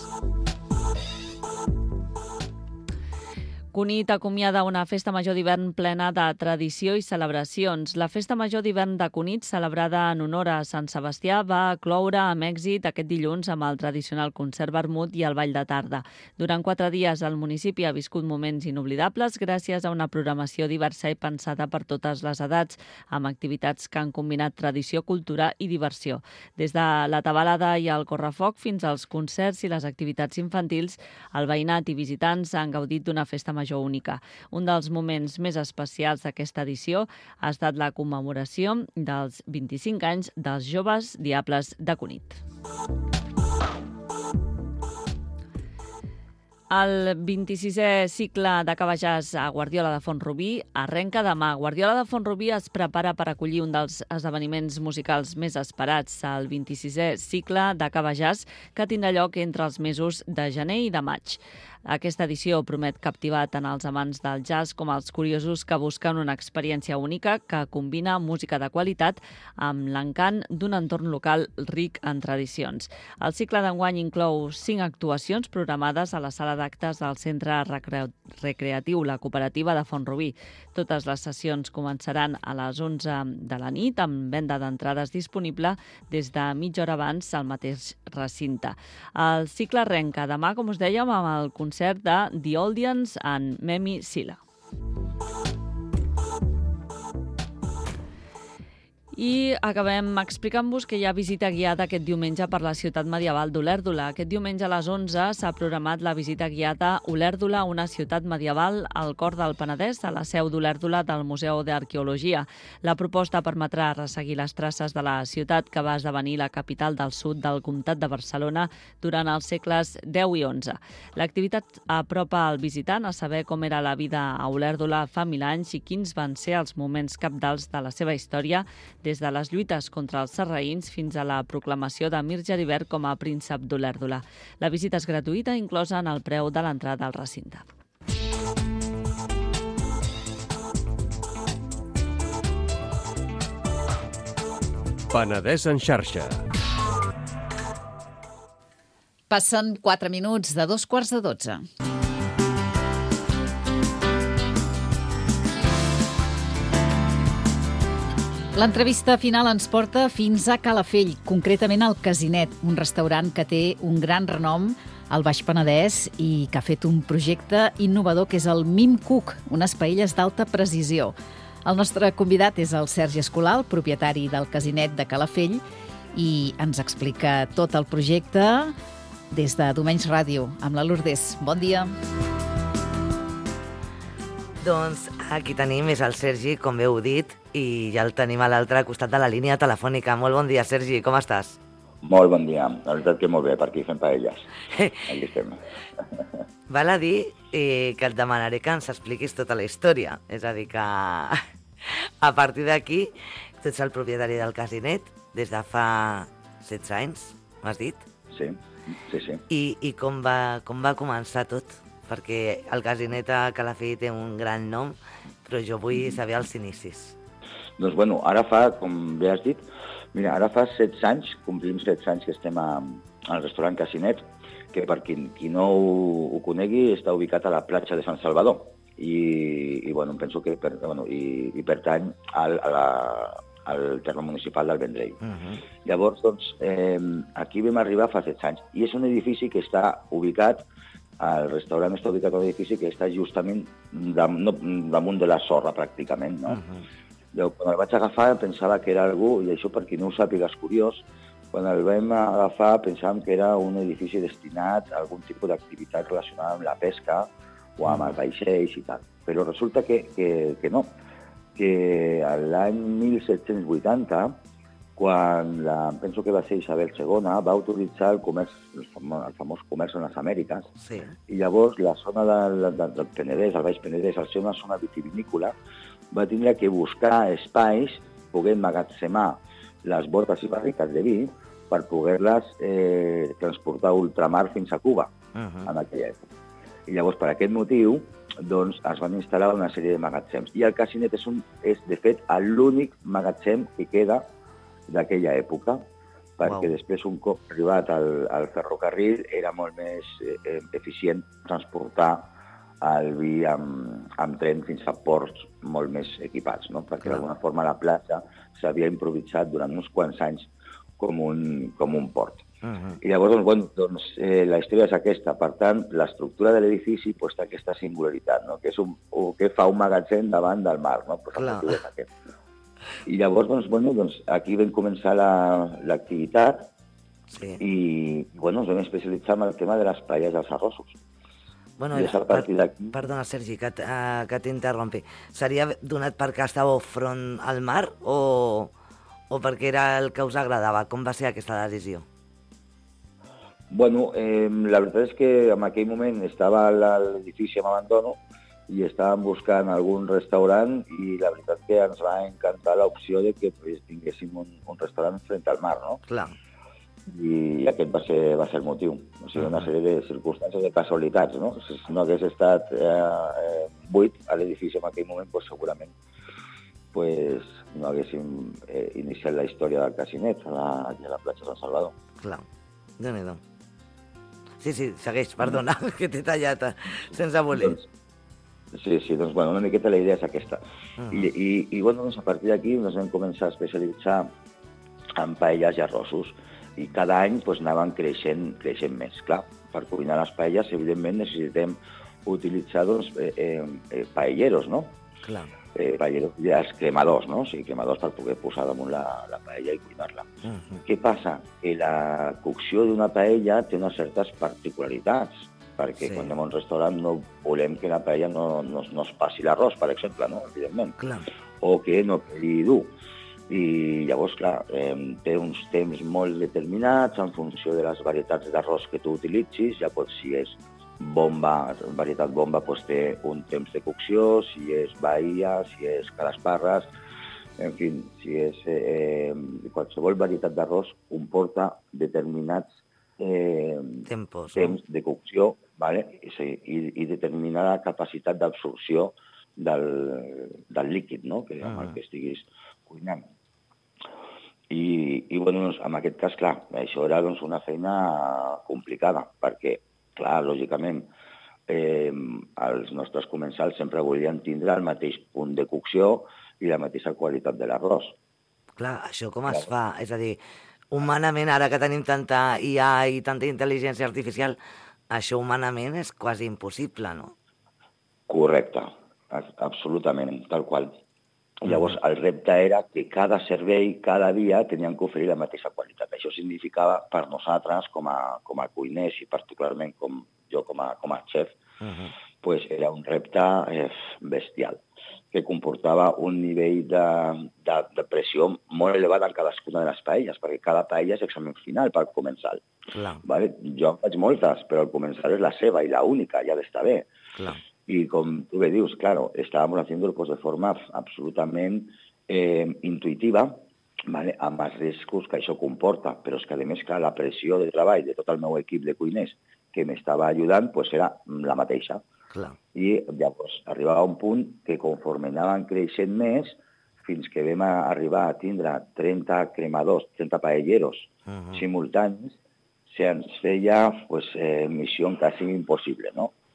Cunit acomiada una festa major d'hivern plena de tradició i celebracions. La festa major d'hivern de Cunit, celebrada en honor a Sant Sebastià, va cloure amb èxit aquest dilluns amb el tradicional concert vermut i el ball de tarda. Durant quatre dies, el municipi ha viscut moments inoblidables gràcies a una programació diversa i pensada per totes les edats, amb activitats que han combinat tradició, cultura i diversió. Des de la tabalada i el correfoc fins als concerts i les activitats infantils, el veïnat i visitants han gaudit d'una festa major única. Un dels moments més especials d'aquesta edició ha estat la commemoració dels vint-i-cinc anys dels Joves Diables de Cunit. El vint-i-sisè cicle de Cabajàs a Guardiola de Font-rubí arrenca demà. Guardiola de Font-rubí es prepara per acollir un dels esdeveniments musicals més esperats, el vint-i-sisè cicle de Cabajàs, que tindrà lloc entre els mesos de gener i de maig. Aquesta edició promet captivar tant els amants del jazz com els curiosos que busquen una experiència única que combina música de qualitat amb l'encant d'un entorn local ric en tradicions. El cicle d'enguany inclou cinc actuacions programades a la sala d'actes del Centre Recreatiu La Cooperativa de Font-rubí. Totes les sessions començaran a les onze de la nit amb venda d'entrades disponible des de mitja hora abans al mateix recinte. El cicle arrenca demà, com us dèiem, amb el concert de The Oldians and Memi Sila. I acabem explicant-vos que hi ha visita guiada aquest diumenge per la ciutat medieval d'Olèrdola. Aquest diumenge a les onze s'ha programat la visita guiada Olèrdola, una ciutat medieval al cor del Penedès, a la seu d'Olèrdola del Museu d'Arqueologia. La proposta permetrà resseguir les traces de la ciutat que va esdevenir la capital del sud del Comtat de Barcelona durant els segles deu i onze. L'activitat apropa al visitant a saber com era la vida a Olèrdola fa mil anys i quins van ser els moments cabdals de la seva història, des de les lluites contra els sarraïns fins a la proclamació de Mir Geribert com a príncep d'Olèrdola. La visita és gratuïta, inclosa en el preu de l'entrada al recinte. Penedès en xarxa. Passen quatre minuts de dos quarts de dotze. L'entrevista final ens porta fins a Calafell, concretament al Casinet, un restaurant que té un gran renom al Baix Penedès i que ha fet un projecte innovador que és el Mim Cook, unes paelles d'alta precisió. El nostre convidat és el Sergi Escolà, el propietari del Casinet de Calafell, i ens explica tot el projecte des de Domenys Ràdio, amb la Lourdes. Bon dia. Doncs aquí tenim, és el Sergi, com bé heu dit, i ja el tenim a l'altre costat de la línia telefònica. Molt bon dia, Sergi, com estàs? Molt bon dia, la veritat que molt bé, per aquí fem paelles. Aquí estem. Val a dir eh, que et demanaré que ens expliquis tota la història. És a dir, que a partir d'aquí, tu ets el propietari del Casinet des de fa setze anys, m'has dit? Sí, sí, sí. I, i com, va, com va començar tot? Perquè el Casinet a Calafell té un gran nom, però jo vull saber els inicis. Doncs bueno, ara fa, com bé has dit, mira, ara fa setze anys, complim setze anys que estem a, al restaurant Casinet, que per qui, qui no ho, ho conegui està ubicat a la platja de Sant Salvador. I, i bueno, penso que per, bueno, i, i pertany al, a la, al terme municipal del Vendrell. Uh -huh. Llavors, doncs, eh, aquí vam arribar fa setze anys, i és un edifici que està ubicat, el restaurant està ubicat en un edifici que està justament dam, no, damunt de la sorra, pràcticament, no? Uh -huh. Llavors, quan el vaig agafar pensava que era algú, i això per qui no ho sàpiga és curiós, quan el vam agafar pensàvem que era un edifici destinat a algun tipus d'activitat relacionada amb la pesca o amb els vaixells i tal. Però resulta que, que, que no, que l'any mil set-cents vuitanta, quan la, penso que va ser Isabel segona, va autoritzar el, comerç, el, famo, el famós comerç en les Amèriques, sí. I llavors la zona del, del, del Penedès, el Baix Penedès, al ser una zona vitivinícola, va tindre que buscar espais, poder emmagatzemar les botes i barriques de vi per poder-les eh, transportar a ultramar fins a Cuba, uh-huh. en aquella època. I llavors, per aquest motiu, doncs, es van instal·lar una sèrie de magatzems. I el Casinet és, un, és de fet, l'únic magatzem que queda d'aquella època, perquè wow. després, un cop arribat al, al ferrocarril, era molt més eh, eficient transportar el vi amb, amb tren fins a ports molt més equipats, no? Perquè d'alguna forma la plaça s'havia improvisat durant uns quants anys com un, com un port. Uh-huh. I llavors, doncs, bueno, doncs, eh, la història és aquesta. Per tant, l'estructura de l'edifici pues, té aquesta singularitat, no? Que és un, o que fa un magatzem davant del mar, no? Pues, el motiu és aquest. I llavors, doncs, bueno, doncs, aquí vam començar l'activitat la, sí. i, bueno, ens vam especialitzar en el tema de les paelles dels arrossos. Bueno, I per, perdona, Sergi, que, uh, que t'interrompi. Seria donat perquè estàveu front al mar o, o perquè era el que us agradava? Com va ser aquesta decisió? Bueno, eh, la veritat és que en aquell moment estava l'edifici en abandono i estàvem buscant algun restaurant i la veritat que ens va encantar l'opció de que pues, tinguéssim un, un restaurant frente al mar, no? Clar. I aquest va ser, va ser el motiu. O sigui, una sèrie de circumstàncies, de casualitats, no? Si no hagués estat eh, eh, buit a l'edifici en aquell moment, pues, segurament pues, no haguéssim eh, iniciat la història del Casinet a la, a la platja de Sant Salvador. Clar, déu-n'hi-do. Sí, sí, segueix, perdona, mm. que t'he tallat sense voler. Doncs, sí, sí, doncs, bueno, una miqueta la idea és aquesta. Mm. I, i, i bueno, doncs, a partir d'aquí ens vam començar a especialitzar en paelles i arrossos i cada any doncs, anaven creixent, creixent més. Clar, per cuinar les paelles, evidentment, necessitem utilitzar doncs, eh, eh, paelleros, no? Clar. Eh, paelleros, els cremadors, no? O sigui, cremadors per poder posar damunt la, la paella i cuinar-la. Uh-huh. Què passa? Que la cocció d'una paella té unes certes particularitats, perquè sí. quan anem a un restaurant no volem que la paella no, no, no es passi l'arròs, per exemple, no? Evidentment. Clar. O que no quedi dur. I llavors, clar, eh, té uns temps molt determinats en funció de les varietats d'arròs que tu utilitzis. Ja pot, si és bomba, varietat bomba, doncs té un temps de cocció, si és bahia, si és calasparres, en fi, si és eh, qualsevol varietat d'arròs comporta determinats eh, Tempos, temps no? de cocció, vale? I, i, i determinada capacitat d'absorció del, del líquid, no? Que, amb el que estiguis cuinant. I, i bueno, doncs, en aquest cas, clar, això era doncs, una feina complicada, perquè, clar, lògicament, eh, els nostres comensals sempre volien tindre el mateix punt de cocció i la mateixa qualitat de l'arròs. Clar, això com es fa? És a dir, humanament, ara que tenim tanta I A i tanta intel·ligència artificial, això humanament és quasi impossible, no? Correcte, absolutament, tal qual. Llavors, el repte era que cada servei, cada dia, tenien que oferir la mateixa qualitat. Això significava, per nosaltres, com a, com a cuiners i particularment com jo com a, com a xef, uh-huh. pues era un repte eh, bestial, que comportava un nivell de, de, de pressió molt elevat en cadascuna de les paelles, perquè cada paella és examen final per comensal. Clar. Vale? Jo en faig moltes, però el comensal és la seva i la única, ja ha d'estar bé. Clar. Y como tú me dices, claro, estábamos haciéndolo pues, de forma absolutamente eh, intuitiva, ¿vale? A más riscos que això comporta, però és que, a més, clar, la pressió de treball de tot el meu equip de cuiners que m'estava ajudant pues, era la mateixa. Clar. I llavors arribava un punt que conforme anaven creixent més, fins que vam arribar a tindre trenta cremadors, trenta paelleros uh-huh. simultanis, se ens feia pues, eh, missió quasi impossible, no?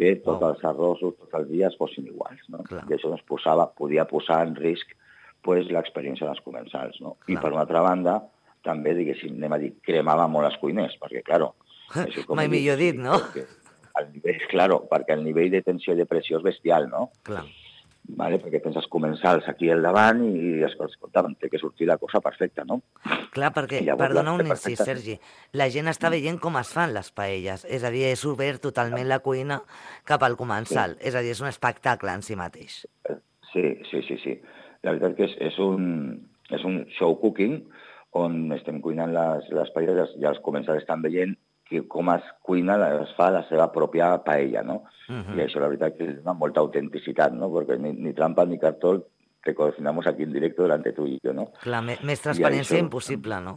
que tots els arrossos, tots els dies fossin iguals, no? Clar. I això doncs, posava, podia posar en risc pues, l'experiència dels comensals, no? Clar. I per una altra banda, també, diguéssim, anem a dir, cremava molt els cuiners, perquè, claro... Mai millor dit, no? El nivell, claro, perquè el nivell de tensió i de pressió és bestial, no? Clar. Vale, perquè tens els comensals aquí al davant i, escolta, té que sortir la cosa perfecta, no? Clar, perquè, llavors, perdona un incís, Sergi, la gent està veient com es fan les paelles, és a dir, és obert totalment la cuina cap al comensal, sí. És a dir, és un espectacle en si mateix. Sí, sí, sí, sí. La veritat que és, és, un, és un show cooking on estem cuinant les, les paelles i els comensals estan veient que com es cuina, es fa la seva pròpia paella, no? Uh-huh. I això la veritat que és una molta autenticitat, no? Perquè ni, ni trampa ni cartol te cocinamos aquí en directo delante tu i jo, no? Clar, més transparència això... impossible, no?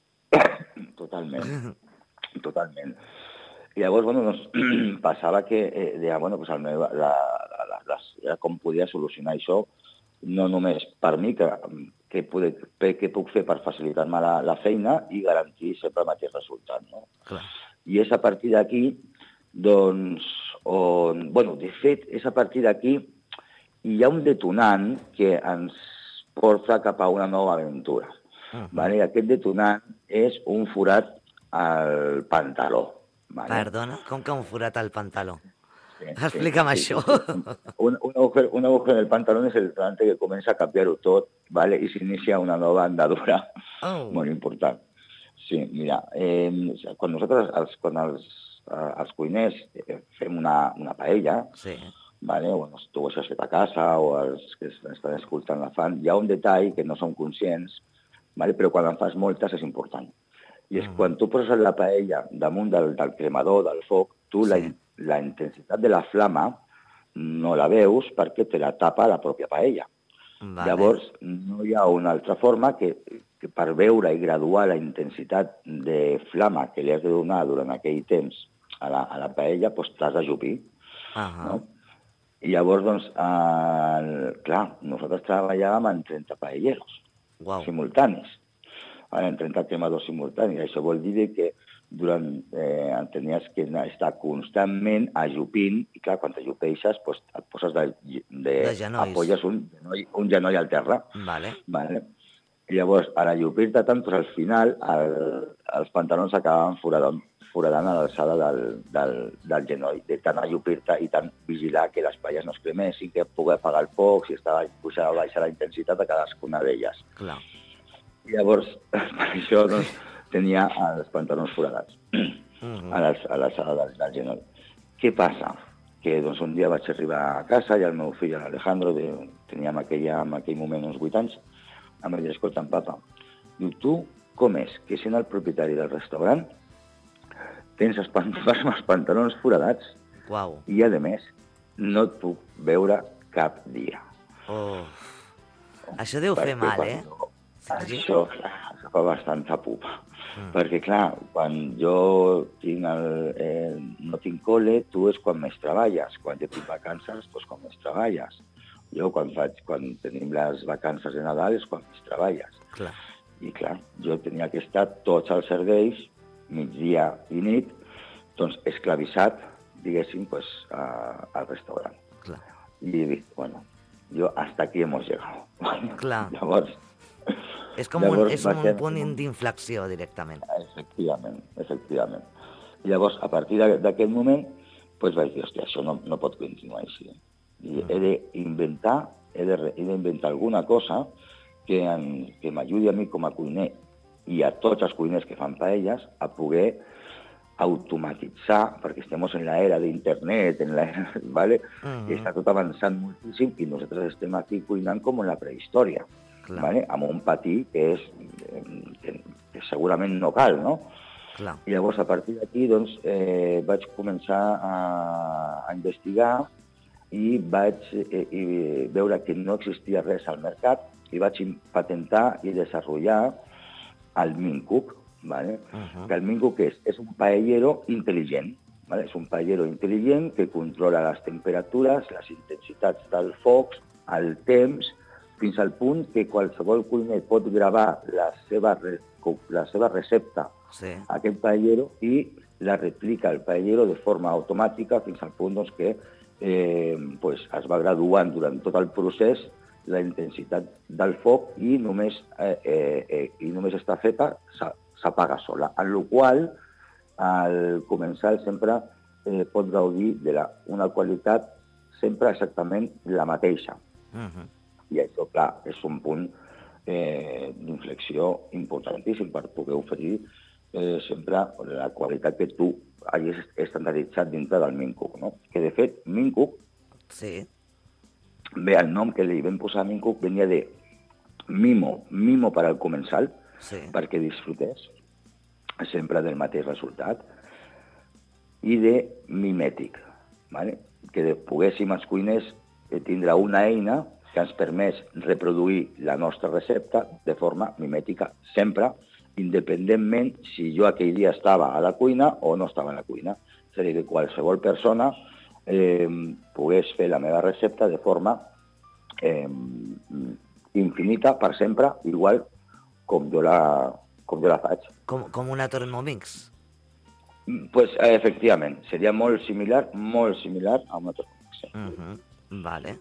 Totalment, totalment. I llavors, bueno, doncs, passava que, eh, deia, bueno, pues el meu, la, la, la, la, com podia solucionar això, no només per mi, que, que, pude, que puc fer per facilitar-me la, la feina i garantir sempre el mateix resultat, no? Clar. I és a partir d'aquí, doncs, on, bueno, de fet, és a partir d'aquí hi ha un detonant que ens porta cap a una nova aventura. Uh-huh. Vale? I aquest detonant és un forat al pantaló. Vale? Perdona, com que un forat al pantaló? Sí, Explica'm sí, això. Sí, sí. Un, un, agujero, un agujero en el pantalón és el detonante que comença a canviar-ho tot, vale? I s'inicia una nova andadura oh. molt important. Sí, mira, eh, quan nosaltres, els, quan els, eh, els cuiners eh, fem una, una paella, sí. Vale, o doncs, tu ho has fet a casa o els que estan escoltant la fan, hi ha un detall que no som conscients, vale, però quan en fas moltes és important. I és mm. quan tu poses la paella damunt del, del cremador, del foc, tu sí. la, la intensitat de la flama no la veus perquè te la tapa la pròpia paella. Vale. Llavors, no hi ha una altra forma que, que per veure i graduar la intensitat de flama que li has de donar durant aquell temps a la, a la paella, doncs t'has d'ajupir. Uh-huh. No? I llavors, doncs, eh, clar, nosaltres treballàvem en trenta paelleros wow. simultanis, en trenta cremadors simultanis. Això vol dir que durant, eh, tenies que estar constantment ajupint, i clar, quan t'ajupeixes, doncs, et poses de, de, de genolls. Apoyes un genoll, un genoll al terra. Vale. Vale. I llavors, a ajupir-te tant, doncs, al final, el, els pantalons acabaven foradant, foradant a l'alçada del, del, del genoll, de tant ajupir-te i tant vigilar que les paelles no es cremessin, que poder apagar el foc, si estava pujar o baixar la intensitat de cadascuna d'elles. Clar. I llavors, per això, doncs, tenia els pantalons foradats uh-huh. a l'alçada del, del genoll. Què passa? Que doncs, un dia vaig arribar a casa i el meu fill, l'Alejandro, teníem aquella, en aquell moment uns vuit anys, em va dir, escolta'm, papa, diu, tu com és que sent el propietari del restaurant tens els, pant els pantalons foradats wow. i, a més, no et puc veure cap dia. Oh. Això deu fer mal, eh? Això, clar, això fa bastanta pupa. Mm. Perquè, clar, quan jo tinc el, eh, no tinc col·le, tu és quan més treballes. Quan jo tinc vacances, doncs quan més treballes. Jo, quan, faig, quan tenim les vacances de Nadal, és quan més treballes. Clar. I, clar, jo tenia que estar tots els serveis, migdia i nit, doncs esclavissat, diguéssim, pues, a, al restaurant. Clar. I dic, bueno, jo hasta aquí hemos llegado. Clar. Llavors... És com llavors, un, és un ser... punt d'inflexió, directament. Efectivament, efectivament. Llavors, a partir d'aquest moment, pues, vaig dir, hòstia, això no, no pot continuar així. I mm. he d'inventar, he d'inventar alguna cosa que, en, que m'ajudi a mi com a cuiner i a tots els cuiners que fan paelles a poder automatitzar, perquè estem en l'era d'internet, en l'era, ¿vale? Uh-huh. I està tot avançant moltíssim i nosaltres estem aquí cuinant com en la prehistòria, ¿vale? Amb un patí que és que, que segurament no cal, no? Clar. I llavors, a partir d'aquí, doncs, eh, vaig començar a, a investigar i vaig eh, i veure que no existia res al mercat i vaig patentar i desenvolupar el Mincook, ¿vale? Uh-huh. Que el Mincook és, és un paellero intel·ligent, ¿vale? És un paellero intel·ligent que controla les temperatures, les intensitats del foc, el temps, fins al punt que qualsevol cuiner pot gravar la seva, la seva recepta sí. aquest paellero i la replica el paellero de forma automàtica fins al punt doncs, que eh, pues, es va graduant durant tot el procés la intensitat del foc i només, eh, eh, eh, i només està feta, s'apaga sola. En la qual al comensal sempre eh, pot gaudir d'una qualitat sempre exactament la mateixa. Uh-huh. I això, clar, és un punt eh, d'inflexió importantíssim per poder oferir eh, sempre la qualitat que tu hagis estandarditzat dintre del Mincook, no? Que, de fet, Mincook, sí. bé, el nom que li vam posar a Mincook venia de mimo, mimo per al comensal, sí. perquè disfrutés sempre del mateix resultat, i de mimètic, ¿vale? Que poguéssim els cuiners tindre una eina que ens permès reproduir la nostra recepta de forma mimètica sempre, independentment si jo aquell dia estava a la cuina o no estava a la cuina. És a dir, que qualsevol persona eh, pogués fer la meva recepta de forma eh, infinita, per sempre, igual com jo la, com jo la faig. Com, com una Thermomix? Pues, eh, efectivament, seria molt similar, molt similar a una Thermomix. Sí. Uh -huh. Vale.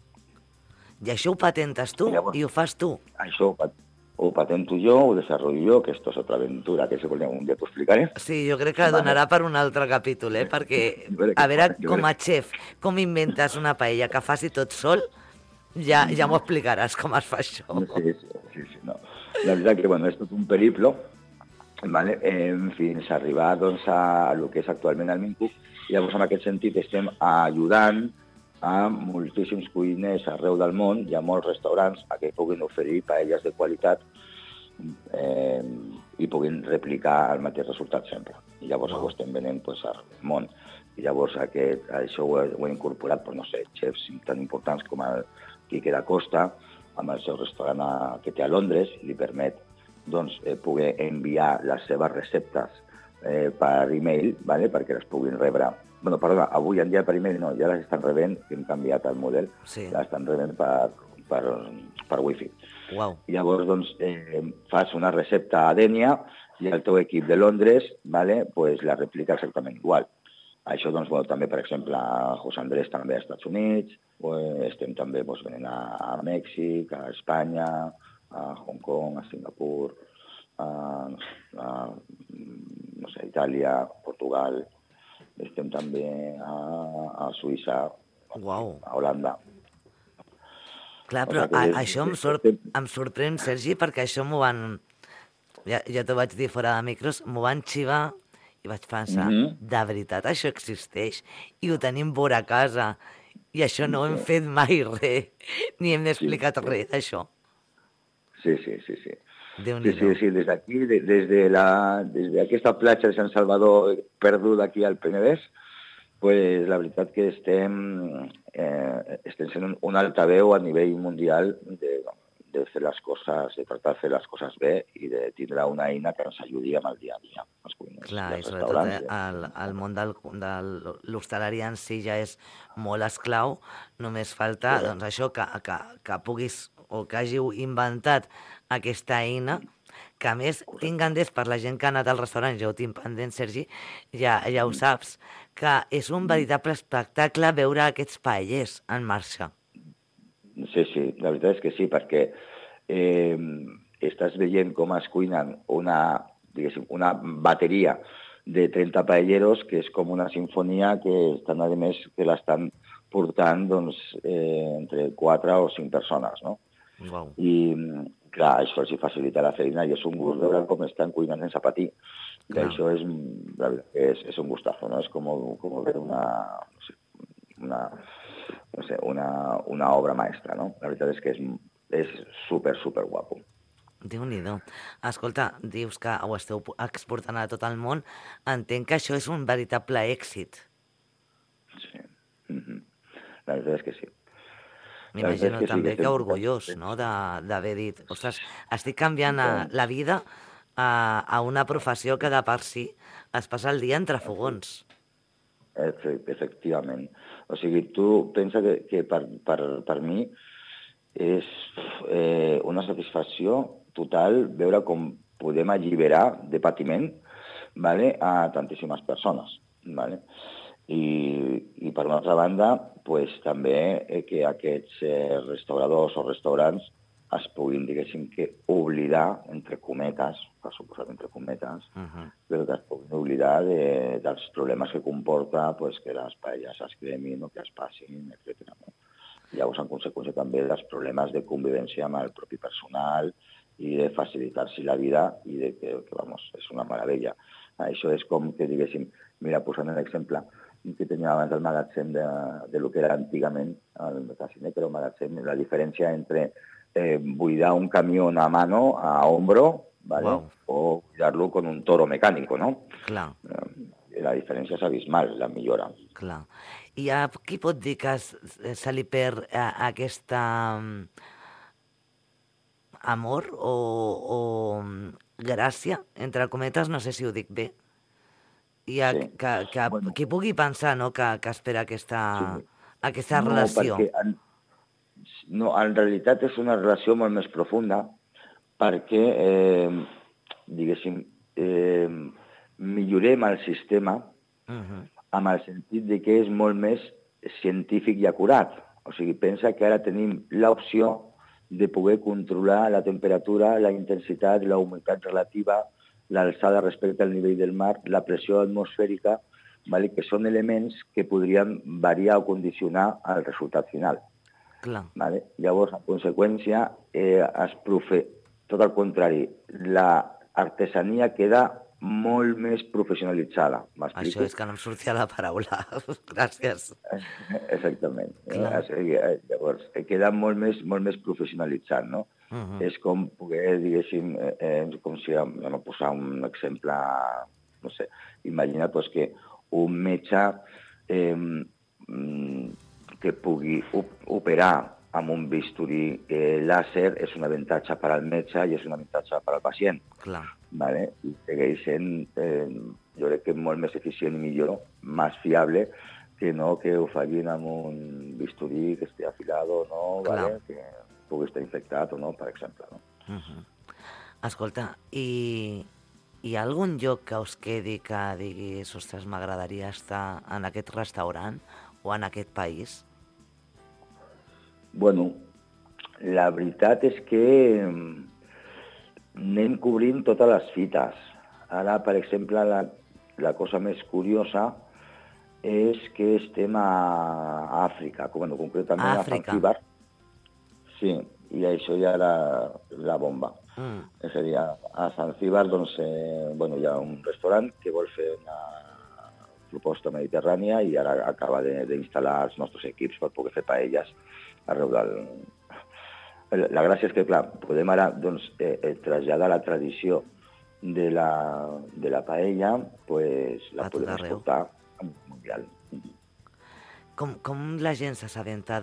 I això ho patentes tu llavors, i ho fas tu? Això ho, pat ho patento jo, ho desenvolupo jo, que esto es otra aventura que segurament un dia t'ho explicaré. Sí, jo crec que donarà per un altre capítol, eh? Perquè, a veure, com a xef, com inventes una paella que faci tot sol, ja, ja m'ho explicaràs com es fa això. Sí, sí, sí, sí no. La veritat que, bueno, és tot un periplo, vale? eh, fins a arribar doncs, a, a lo que és actualment el Mincook, i llavors en aquest sentit estem ajudant a moltíssims cuiners arreu del món i a molts restaurants a que puguin oferir paelles de qualitat eh, i puguin replicar el mateix resultat sempre. I llavors ho estem venent pues, al món. I llavors aquest, això ho he, ho he incorporat, pues, no sé, xefs tan importants com el Quique da Costa, amb el seu restaurant a, que té a Londres, i li permet doncs, eh, poder enviar les seves receptes eh, per e-mail, ¿vale? Perquè les puguin rebre. Bueno, perdona, avui en dia per e-mail no, ja les estan rebent, que hem canviat el model, sí. les estan rebent per, per, per wifi. Wow. I llavors, doncs, eh, fas una recepta a Dènia i el teu equip de Londres, ¿vale? Pues la replica exactament igual. Això, doncs, bueno, també, per exemple, a José Andrés també als Estats Units, pues, estem també pues, venint a, a Mèxic, a Espanya, a Hong Kong, a Singapur, a, a no sé, Itàlia, Portugal, estem també a, a Suïssa, wow. a Holanda. Clar, però o sigui, a, això em, sor em sorprèn, Sergi, perquè això m'ho van... Ja, ja t'ho vaig dir fora de micros, m'ho van xivar i vaig pensar, mm -hmm. de veritat, això existeix i ho tenim vora a casa i això no ho hem fet mai res, ni hem explicat sí, sí. res d'això. Sí, sí, sí, sí. Sí, sí, sí, des d'aquí, des, des de la, des d'aquesta platja de Sant Salvador perduda aquí al Penedès, pues, la veritat que estem, eh, estem sent un altaveu a nivell mundial de, de fer les coses, de tractar de fer les coses bé i de tindre una eina que ens ajudi amb el dia a dia. Els cuiners, clar, i sobretot eh, el, el món del, del l'hostalari en si ja és molt esclau, només falta sí. doncs, això que, que, que puguis o que hàgiu inventat aquesta eina, que a més tinc endès per la gent que ha anat al restaurant, ja ho tinc pendent, Sergi, ja, ja ho saps, que és un veritable espectacle veure aquests paellers en marxa. Sí, sí, la veritat és que sí, perquè eh, estàs veient com es cuinen una, diguéssim, una bateria de trenta paelleros que és com una sinfonia que estan, a més, que l'estan portant doncs, eh, entre quatre o cinc persones, no? Wow. I, clar, això els facilita la feina i és un gust veure com estan cuinant sense patir. I això és, és, és un gustazo, no? És com, com veure una, no sé, una, no sé, una, una obra maestra, no? La veritat és que és, és super, super guapo. Déu-n'hi-do. Escolta, dius que ho esteu exportant a tot el món. Entenc que això és un veritable èxit. Sí. Mm-hmm. La veritat és que sí. M'imagino també sí, que, que orgullós, no?, d'haver dit, ostres, estic canviant a, la vida a, a una professió que de per si es passa el dia entre fogons. Efectivament. O sigui, tu pensa que, que per, per, per mi és eh, una satisfacció total veure com podem alliberar de patiment, vale, a tantíssimes persones. Vale? I, i per una altra banda, pues, també eh, que aquests eh, restauradors o restaurants es puguin, diguéssim, que oblidar, entre cometes, per suposat entre cometes, uh -huh. però que es puguin oblidar de, dels problemes que comporta pues, que les paelles es cremin o que es passin, etcètera. No? Llavors, en conseqüència, també dels problemes de convivència amb el propi personal i de facilitar-s'hi la vida i de que, que vamos, és una meravella. Això és com que, diguéssim, mira, posant l'exemple que tenia abans el magatzem de, de lo que era antigament el casino, que era un magatzem, la diferència entre eh, buidar un camió a mano, a hombro, ¿vale? Wow. O buidarlo con un toro mecànico, no? Clar. Eh, la diferència és abismal, la millora. Clar. I a qui pot dir que se li perd aquesta amor o, o gràcia, entre cometes, no sé si ho dic bé, i a, sí. que, que, bueno. qui pugui pensar, no?, que, que espera aquesta, sí. aquesta no, relació. Perquè en, no, en realitat és una relació molt més profunda perquè, eh, diguéssim, eh, millorem el sistema uh-huh. amb el sentit de que és molt més científic i acurat. O sigui, pensa que ara tenim l'opció de poder controlar la temperatura, la intensitat, la humitat relativa, l'alçada respecte al nivell del mar, la pressió atmosfèrica, vale? Que són elements que podrien variar o condicionar el resultat final. Clar. Vale? Llavors, en conseqüència, eh, es profe... tot el contrari, l'artesania queda molt més professionalitzada. Això és que no em sortia la paraula. Gràcies. Exactament. Eh? Llavors, queda molt més, molt més professionalitzat, no? Uh-huh. És com poder, diguéssim, eh, com si vam posar un exemple, no sé, imagina pues, que un metge eh, que pugui operar amb un bisturí eh, làser és un avantatge per al metge i és un avantatge per al pacient. Clar. Vale? I segueix sent, eh, jo crec que molt més eficient i millor, més fiable, que no que ho facin amb un bisturí que estigui afilat o no, vale? Que pugui estar infectat o no, per exemple. No? Uh-huh. Escolta, i hi ha algun lloc que us quedi que diguis, ostres, m'agradaria estar en aquest restaurant o en aquest país? Bueno, la veritat és que anem cobrint totes les fites. Ara, per exemple, la, la cosa més curiosa és que estem a Àfrica, bueno, concretament a Zanzíbar. Sí, i això ja era la bomba. Mm. És a dir, a, a Zanzíbar doncs, eh, bueno, hi ha un restaurant que vol fer una proposta mediterrània i ara acaba d'instal·lar els nostres equips per poder fer paelles arreu del... La gràcia és que, clar, podem ara doncs, eh, eh, traslladar la tradició de la, de la paella, pues, la podem exportar a mundial. Com, com la gent s'assabenta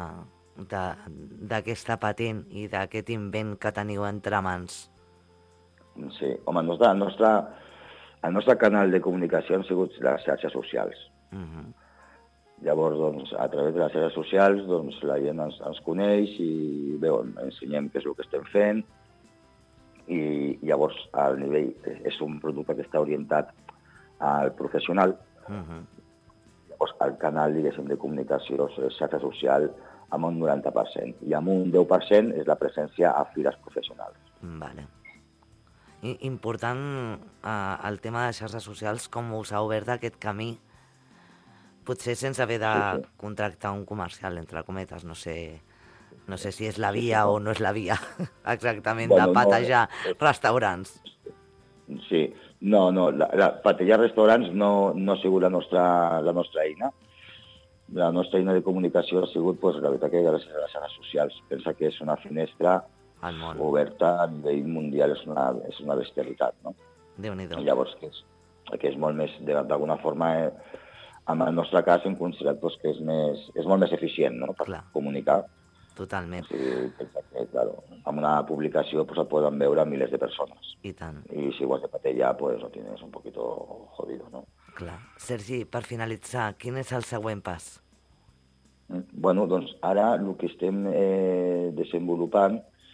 d'aquesta patent i d'aquest invent que teniu entre mans? Sí, home, el nostre, el nostre, el nostre canal de comunicació han sigut les xarxes socials. Uh-huh. Llavors, doncs, a través de les xarxes socials, doncs, la gent ens, ens coneix i bé, ensenyem què és el que estem fent i llavors el nivell és un producte que està orientat al professional. Uh-huh. Llavors, el canal, diguéssim, de comunicació és xarxa social amb un noranta per cent i amb un deu per cent és la presència a fires professionals. Vale. I, important eh, el tema de xarxes socials, com us ha obert aquest camí, potser sense haver de sí, sí. contractar un comercial, entre cometes, no sé, no sé si és la via o no és la via, exactament, bueno, de patejar no, restaurants. Sí, no, no, la, la, patejar restaurants no, no ha sigut la nostra, la nostra eina. La nostra eina de comunicació ha sigut, pues, la veritat, que gràcies a les xarxes socials. Pensa que és una finestra oberta a nivell mundial, és una, és una bestialitat, no? Déu-n'hi-do. Llavors, que és, que és molt més, d'alguna forma... Eh, en el nostre cas hem considerat doncs, que és, més, és molt més eficient, no?, per Clar. comunicar. Totalment. Sí, que, claro, amb una publicació pues, el poden veure milers de persones. I tant. I si ho has de patellar, pues lo tienes un poquito jodido, no? Clar. Sergi, per finalitzar, quin és el següent pas? Bueno, doncs ara el que estem eh, desenvolupant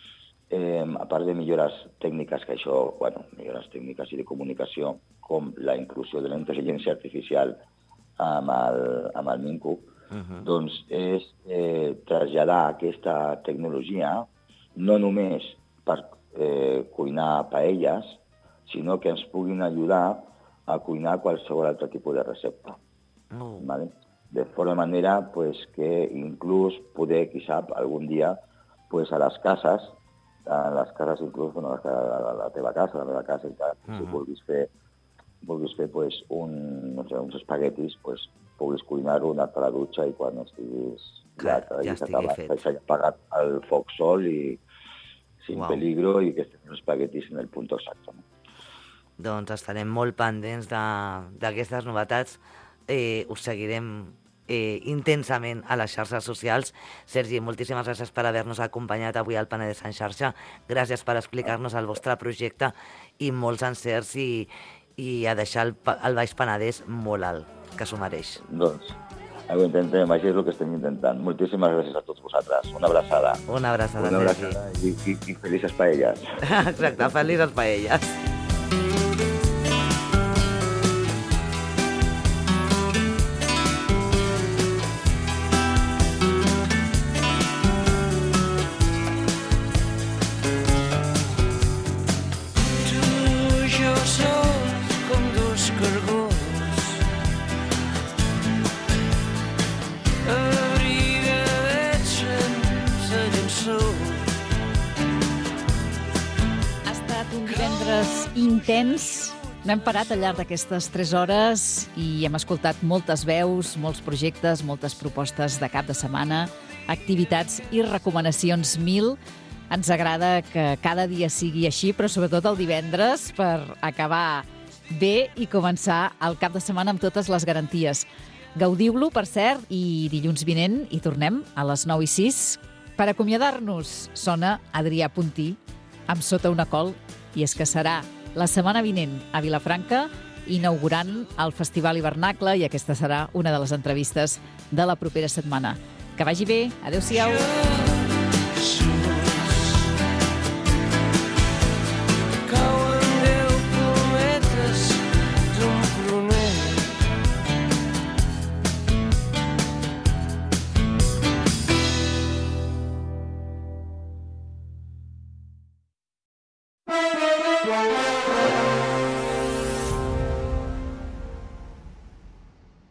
eh, a part de millores tècniques, que això, bueno, millores tècniques i de comunicació, com la inclusió de la intel·ligència artificial amb el, amb el Mincu, uh-huh. doncs és eh, traslladar aquesta tecnologia no només per eh, cuinar paelles, sinó que ens puguin ajudar a cuinar qualsevol altre tipus de recepta. Uh. ¿Vale? De forma manera pues, que inclús poder, qui sap, algun dia pues, a les cases, a les cases inclús, bueno, a la, la teva casa, a la meva casa i tal, uh-huh. si vulguis fer, vulguis fer pues, un, no sé, uns espaguetis, pues, puguis cuinar-ho, anar-te a la dutxa i quan estiguis Clar, ja, ja estigui fet. S'hagi apagat el foc sol i sin Uau. peligro i que estiguin els espaguetis en el punt exacte. No? Doncs estarem molt pendents d'aquestes novetats. Eh, us seguirem eh, intensament a les xarxes socials. Sergi, moltíssimes gràcies per haver-nos acompanyat avui al Penedès en xarxa. Gràcies per explicar-nos el vostre projecte i molts encerts i, i a deixar el, el Baix Penedès molt alt, que s'ho mereix. Doncs ho intentem, això és el que estem intentant. Moltíssimes gràcies a tots vosaltres. Una abraçada. Una abraçada, Una abraçada i, i, i felices paelles. Exacte, felices paelles. Intens. No hem parat al llarg d'aquestes tres hores i hem escoltat moltes veus, molts projectes, moltes propostes de cap de setmana, activitats i recomanacions mil. Ens agrada que cada dia sigui així, però sobretot el divendres per acabar bé i començar el cap de setmana amb totes les garanties. Gaudiu-lo, per cert, i dilluns vinent hi tornem a les nou i sis. Per acomiadar-nos sona Adrià Puntí amb Sota una col, i és que serà la setmana vinent a Vilafranca, inaugurant el Festival Hivernacle, i aquesta serà una de les entrevistes de la propera setmana. Que vagi bé, adéu-siau. Wow.